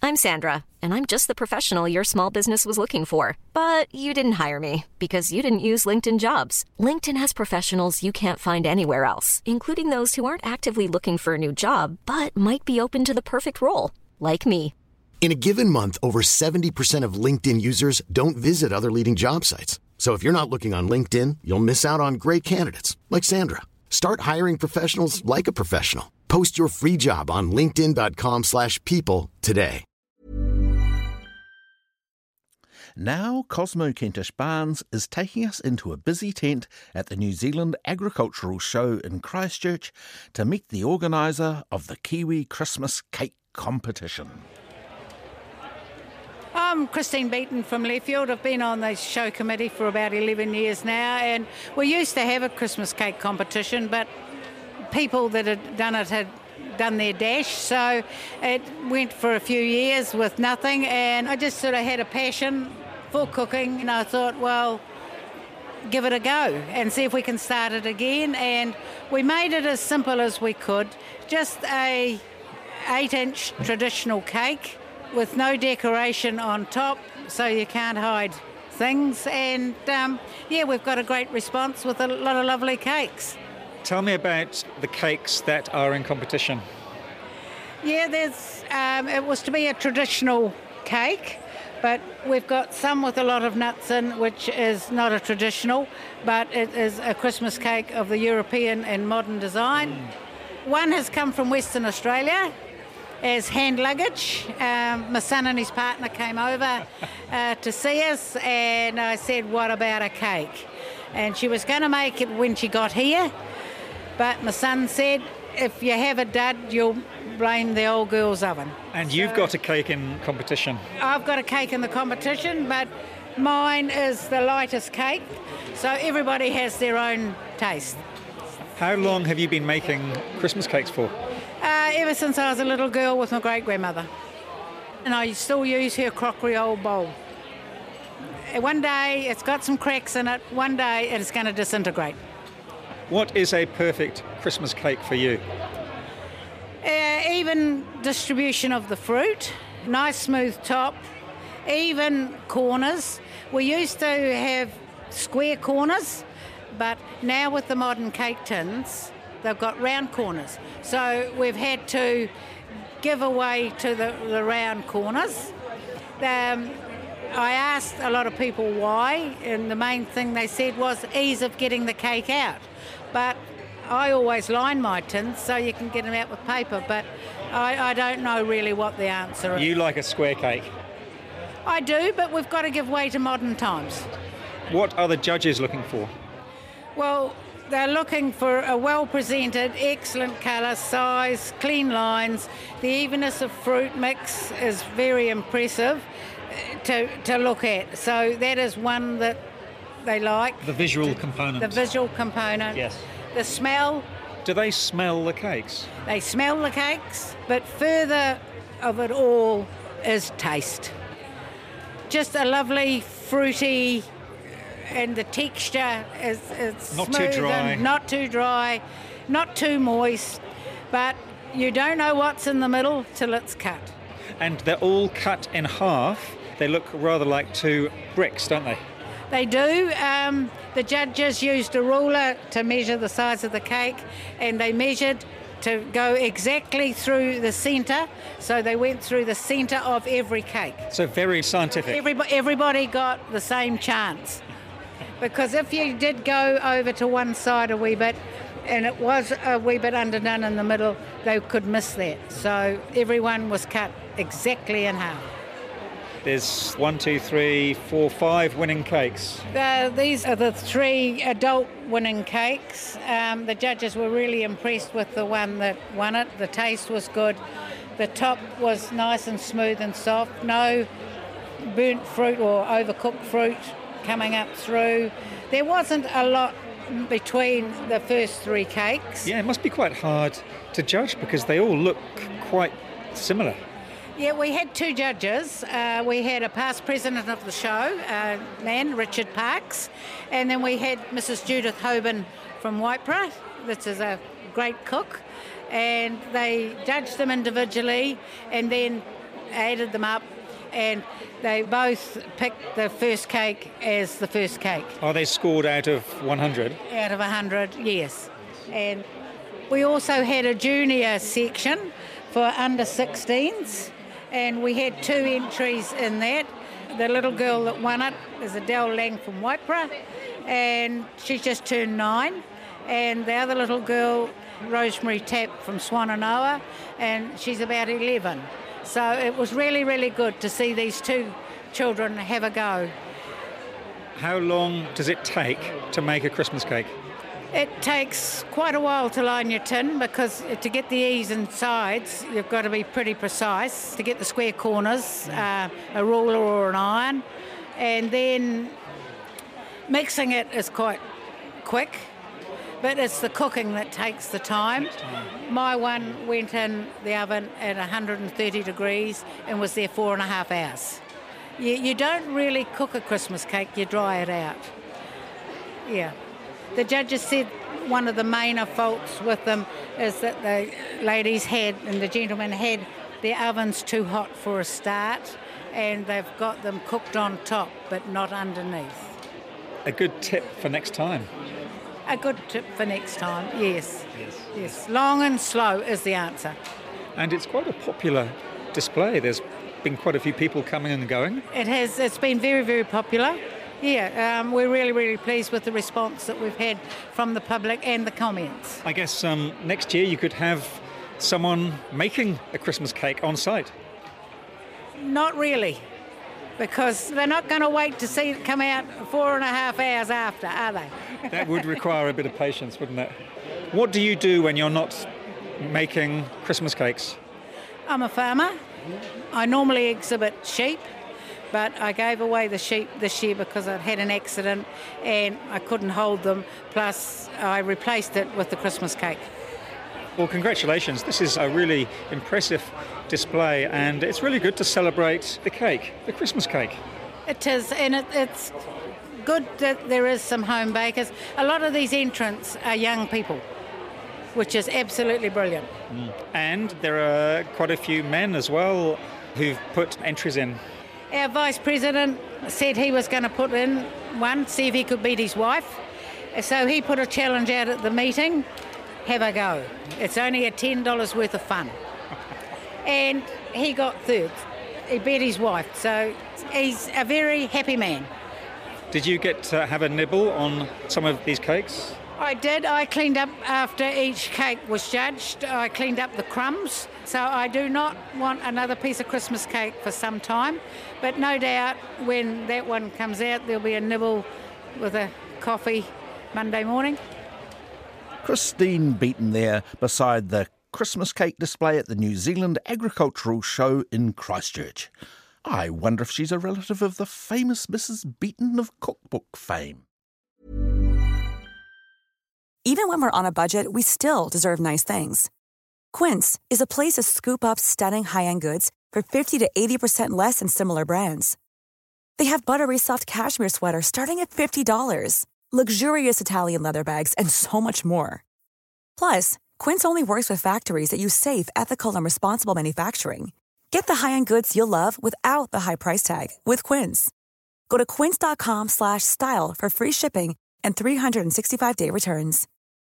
I'm Sandra, and I'm just the professional your small business was looking for. But you didn't hire me because you didn't use LinkedIn Jobs. LinkedIn has professionals you can't find anywhere else, including those who aren't actively looking for a new job, but might be open to the perfect role, like me. In a given month, over 70% of LinkedIn users don't visit other leading job sites. So if you're not looking on LinkedIn, you'll miss out on great candidates like Sandra. Start hiring professionals like a professional. Post your free job on linkedin.com/people today. Now, Cosmo Kentish Barnes is taking us into a busy tent at the New Zealand Agricultural Show in Christchurch to meet the organiser of the Kiwi Christmas Cake Competition. I'm Christine Beaton from Learfield. I've been on the show committee for about 11 years now, and we used to have a Christmas cake competition, but people that had done their dash, so it went for a few years with nothing, and I just sort of had a passion for cooking, and I thought, well, give it a go and see if we can start it again. And we made it as simple as we could, just a 8-inch traditional cake with no decoration on top, so you can't hide things, and we've got a great response with a lot of lovely cakes. Tell me about the cakes that are in competition. Yeah, it was to be a traditional cake, but we've got some with a lot of nuts in, which is not a traditional, but it is a Christmas cake of the European and modern design. One has come from Western Australia as hand luggage. My son and his partner came over to see us, and I said, what about a cake? And she was going to make it when she got here, but my son said, if you have a dud, you'll blame the old girl's oven. And you've got a cake in competition. I've got a cake in the competition, but mine is the lightest cake, so everybody has their own taste. How long have you been making Christmas cakes for? Ever since I was a little girl with my great-grandmother. And I still use her crockery old bowl. One day it's got some cracks in it, one day it's going to disintegrate. What is a perfect Christmas cake for you? Even distribution of the fruit, nice smooth top, even corners. We used to have square corners, but now with the modern cake tins, they've got round corners. So we've had to give away to the round corners. I asked a lot of people why, and the main thing they said was ease of getting the cake out. But I always line my tins so you can get them out with paper, but I don't know really what the answer is. You like a square cake? I do, but we've got to give way to modern times. What are the judges looking for? Well, they're looking for a well-presented, excellent colour, size, clean lines. The evenness of fruit mix is very impressive to look at. So that is one that they like. The visual component. The visual component. Yes. The smell. Do they smell the cakes? They smell the cakes, but further of it all is taste. Just a lovely, fruity, and the texture is not smooth too dry. And not too dry, not too moist, but you don't know what's in the middle till it's cut. And they're all cut in half. They look rather like two bricks, don't they? They do. The judges used a ruler to measure the size of the cake, and they measured to go exactly through the centre, so they went through the centre of every cake. So very scientific. Everybody got the same chance, because if you did go over to one side a wee bit and it was a wee bit underdone in the middle, they could miss that. So everyone was cut exactly in half. There's 1, 2, 3, 4, 5 winning cakes. These are the 3 adult winning cakes. The judges were really impressed with the one that won it. The taste was good. The top was nice and smooth and soft. No burnt fruit or overcooked fruit coming up through. There wasn't a lot between the first 3 cakes. Yeah, it must be quite hard to judge because they all look quite similar. Yeah, we had 2 judges. We had a past president of the show, Richard Parks, and then we had Mrs. Judith Hoban from Waipara, which is a great cook, and they judged them individually, and then added them up, and they both picked the first cake as the first cake. Are they scored out of 100? Out of 100, yes. And we also had a junior section for under 16s, and we had 2 entries in that. The little girl that won it is Adele Lang from Waipara, and she's just turned 9. And the other little girl, Rosemary Tapp from Swannanoa, and she's about 11. So it was really, really good to see these 2 children have a go. How long does it take to make a Christmas cake? It takes quite a while to line your tin, because to get the eaves and sides, you've got to be pretty precise. To get the square corners, a ruler or an iron. And then mixing it is quite quick, but it's the cooking that takes the time. My one went in the oven at 130 degrees and was there 4.5 hours. You don't really cook a Christmas cake, you dry it out. Yeah. The judges said one of the main faults with them is that the ladies had and the gentlemen had their ovens too hot for a start, and they've got them cooked on top but not underneath. A good tip for next time. A good tip for next time, yes. Yes. Long and slow is the answer. And it's quite a popular display. There's been quite a few people coming and going. It has. It's been very, very popular. Yeah, we're really, really pleased with the response that we've had from the public and the comments. I guess next year you could have someone making a Christmas cake on site. Not really, because they're not going to wait to see it come out 4.5 hours after, are they? That would require a bit of patience, wouldn't it? What do you do when you're not making Christmas cakes? I'm a farmer. I normally exhibit sheep, but I gave away the sheep this year because I'd had an accident and I couldn't hold them. Plus, I replaced it with the Christmas cake. Well, congratulations. This is a really impressive display, and it's really good to celebrate the cake, the Christmas cake. It is, and it's good that there is some home bakers. A lot of these entrants are young people, which is absolutely brilliant. And there are quite a few men as well who've put entries in. Our Vice President said he was going to put in one, see if he could beat his wife. So he put a challenge out at the meeting, have a go. It's only a $10 worth of fun. And he got third. He beat his wife, so he's a very happy man. Did you get to have a nibble on some of these cakes? I did. I cleaned up after each cake was judged. I cleaned up the crumbs. So I do not want another piece of Christmas cake for some time. But no doubt when that one comes out, there'll be a nibble with a coffee Monday morning. Christine Beaton there beside the Christmas cake display at the New Zealand Agricultural Show in Christchurch. I wonder if she's a relative of the famous Mrs. Beaton of cookbook fame. Even when we're on a budget, we still deserve nice things. Quince is a place to scoop up stunning high-end goods for 50 to 80% less than similar brands. They have buttery soft cashmere sweaters starting at $50, luxurious Italian leather bags, and so much more. Plus, Quince only works with factories that use safe, ethical, and responsible manufacturing. Get the high-end goods you'll love without the high price tag with Quince. Go to quince.com/style for free shipping and 365-day returns.